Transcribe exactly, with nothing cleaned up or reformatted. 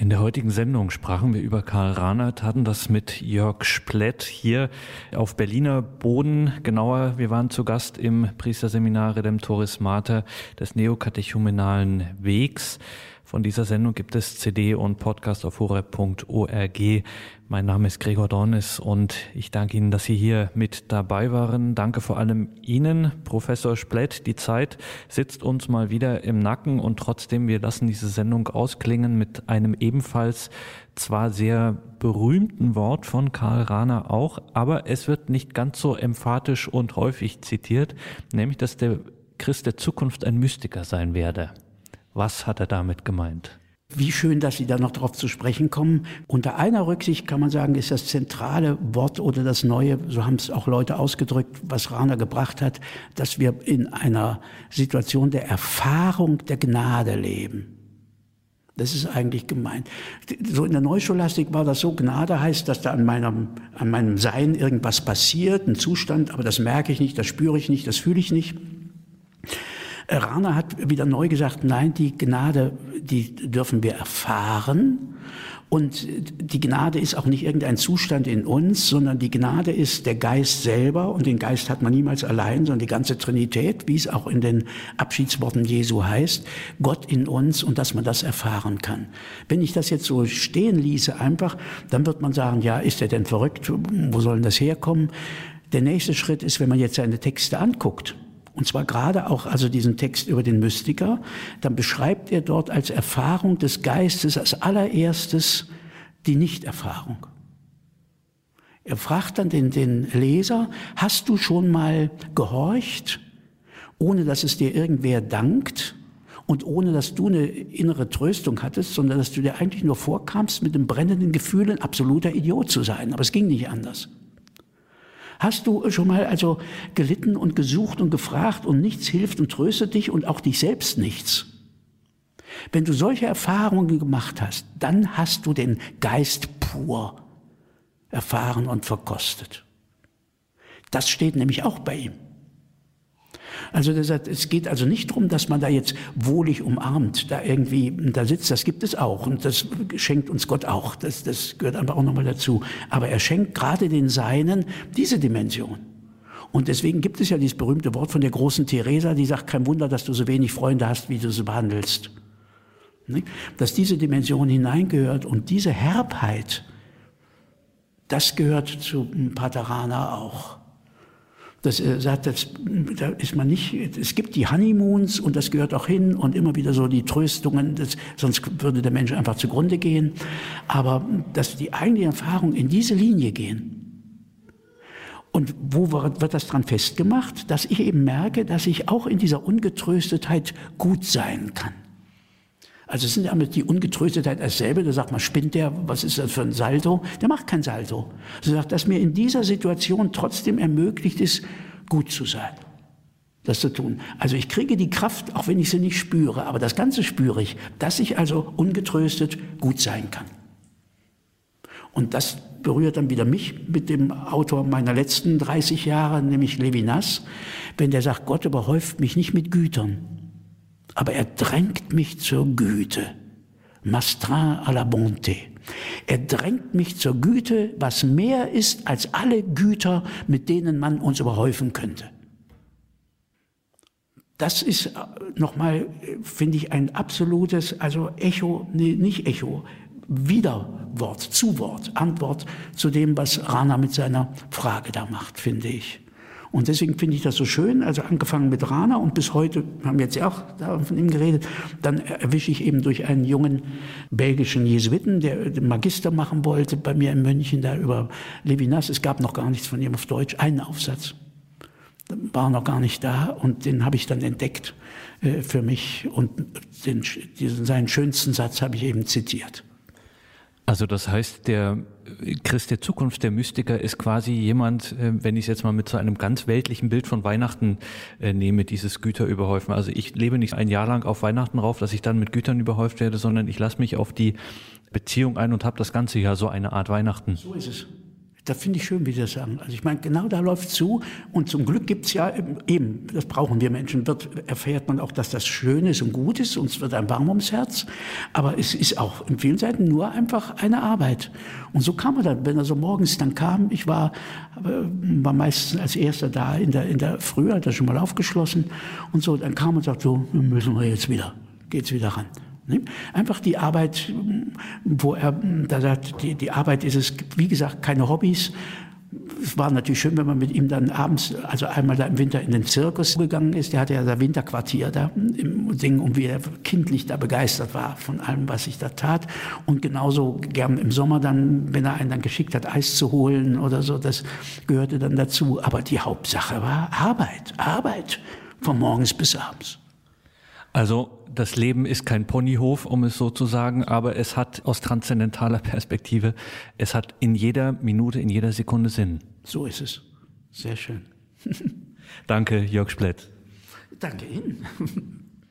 In der heutigen Sendung sprachen wir über Karl Rahner, taten das mit Jörg Splett hier auf Berliner Boden. Genauer, wir waren zu Gast im Priesterseminar Redemptoris Mater des neokatechumenalen Wegs. Von dieser Sendung gibt es C D und Podcast auf horeb punkt org. Mein Name ist Gregor Dornis und ich danke Ihnen, dass Sie hier mit dabei waren. Danke vor allem Ihnen, Professor Splett. Die Zeit sitzt uns mal wieder im Nacken und trotzdem, wir lassen diese Sendung ausklingen mit einem ebenfalls zwar sehr berühmten Wort von Karl Rahner auch, aber es wird nicht ganz so emphatisch und häufig zitiert, nämlich, dass der Christ der Zukunft ein Mystiker sein werde. Was hat er damit gemeint? Wie schön, dass Sie da noch drauf zu sprechen kommen. Unter einer Rücksicht kann man sagen, ist das zentrale Wort oder das Neue, so haben es auch Leute ausgedrückt, was Rahner gebracht hat, dass wir in einer Situation der Erfahrung der Gnade leben. Das ist eigentlich gemeint. So in der Neuscholastik war das so, Gnade heißt, dass da an meinem, an meinem Sein irgendwas passiert, ein Zustand, aber das merke ich nicht, das spüre ich nicht, das fühle ich nicht. Rahner hat wieder neu gesagt, nein, die Gnade, die dürfen wir erfahren. Und die Gnade ist auch nicht irgendein Zustand in uns, sondern die Gnade ist der Geist selber. Und den Geist hat man niemals allein, sondern die ganze Trinität, wie es auch in den Abschiedsworten Jesu heißt, Gott in uns und dass man das erfahren kann. Wenn ich das jetzt so stehen ließe einfach, dann wird man sagen, ja, ist er denn verrückt? Wo soll denn das herkommen? Der nächste Schritt ist, wenn man jetzt seine Texte anguckt, und zwar gerade auch also diesen Text über den Mystiker, dann beschreibt er dort als Erfahrung des Geistes als allererstes die Nichterfahrung. Er fragt dann den, den Leser, hast du schon mal gehorcht, ohne dass es dir irgendwer dankt und ohne dass du eine innere Tröstung hattest, sondern dass du dir eigentlich nur vorkamst, mit dem brennenden Gefühl ein absoluter Idiot zu sein. Aber es ging nicht anders. Hast du schon mal also gelitten und gesucht und gefragt und nichts hilft und tröstet dich und auch dich selbst nichts? Wenn du solche Erfahrungen gemacht hast, dann hast du den Geist pur erfahren und verkostet. Das steht nämlich auch bei ihm. Also das heißt, es geht also nicht darum, dass man da jetzt wohlig umarmt, da irgendwie da sitzt, das gibt es auch und das schenkt uns Gott auch, das, das gehört einfach auch nochmal dazu. Aber er schenkt gerade den Seinen diese Dimension. Und deswegen gibt es ja dieses berühmte Wort von der großen Teresa, die sagt, kein Wunder, dass du so wenig Freunde hast, wie du sie behandelst. Dass diese Dimension hineingehört und diese Herbheit, das gehört zu Pater Rahner auch. Das äh, sagt, das, da ist man nicht, es gibt die Honeymoons und das gehört auch hin und immer wieder so die Tröstungen, das, sonst würde der Mensch einfach zugrunde gehen. Aber dass die eigentliche Erfahrung in diese Linie gehen. Und wo wird, wird das dran festgemacht? Dass ich eben merke, dass ich auch in dieser Ungetröstetheit gut sein kann. Also es sind ja mit die Ungetröstetheit dasselbe, da sagt man, spinnt der, was ist das für ein Salto? Der macht kein Salto. Er sagt, dass mir in dieser Situation trotzdem ermöglicht ist, gut zu sein, das zu tun. Also ich kriege die Kraft, auch wenn ich sie nicht spüre, aber das Ganze spüre ich, dass ich also ungetröstet gut sein kann. Und das berührt dann wieder mich mit dem Autor meiner letzten dreißig Jahre, nämlich Levinas, wenn der sagt, Gott überhäuft mich nicht mit Gütern, aber er drängt mich zur Güte. Mastreint à la bonté. Er drängt mich zur Güte, was mehr ist als alle Güter, mit denen man uns überhäufen könnte. Das ist nochmal, finde ich, ein absolutes, also Echo, nee, nicht Echo, Widerwort, Zuwort, Antwort zu dem, was Rahner mit seiner Frage da macht, finde ich. Und deswegen finde ich das so schön, also angefangen mit Rahner und bis heute, haben wir jetzt ja auch da von ihm geredet, dann erwische ich eben durch einen jungen belgischen Jesuiten, der den Magister machen wollte bei mir in München, da über Levinas, es gab noch gar nichts von ihm auf Deutsch, einen Aufsatz, war noch gar nicht da und den habe ich dann entdeckt äh, für mich und den, diesen, seinen schönsten Satz habe ich eben zitiert. Also das heißt, der Christ der Zukunft, der Mystiker, ist quasi jemand, wenn ich es jetzt mal mit so einem ganz weltlichen Bild von Weihnachten äh, nehme, dieses Güterüberhäufen. Also ich lebe nicht ein Jahr lang auf Weihnachten rauf, dass ich dann mit Gütern überhäuft werde, sondern ich lasse mich auf die Beziehung ein und habe das ganze Jahr so eine Art Weihnachten. So ist es. Das finde ich schön, wie Sie das sagen. Also ich meine, genau da läuft zu. Und zum Glück gibt es ja eben, das brauchen wir Menschen, wird, erfährt man auch, dass das schön ist und gut ist. Uns wird einem warm ums Herz. Aber es ist auch in vielen Seiten nur einfach eine Arbeit. Und so kam er dann, wenn er so morgens dann kam, ich war, war meistens als Erster da in der, in der Früh, hat er schon mal aufgeschlossen und so. Dann kam und sagte, so, müssen wir jetzt wieder, geht's wieder ran. Einfach die Arbeit, wo er da sagt, die, die Arbeit ist es, wie gesagt, keine Hobbys. Es war natürlich schön, wenn man mit ihm dann abends, also einmal da im Winter in den Zirkus gegangen ist. Der hatte ja das Winterquartier da im Ding und wie er kindlich da begeistert war von allem, was ich da tat. Und genauso gern im Sommer dann, wenn er einen dann geschickt hat, Eis zu holen oder so, das gehörte dann dazu. Aber die Hauptsache war Arbeit, Arbeit, von morgens bis abends. Also das Leben ist kein Ponyhof, um es so zu sagen, aber es hat aus transzendentaler Perspektive, es hat in jeder Minute, in jeder Sekunde Sinn. So ist es. Sehr schön. Danke, Jörg Splett. Danke Ihnen.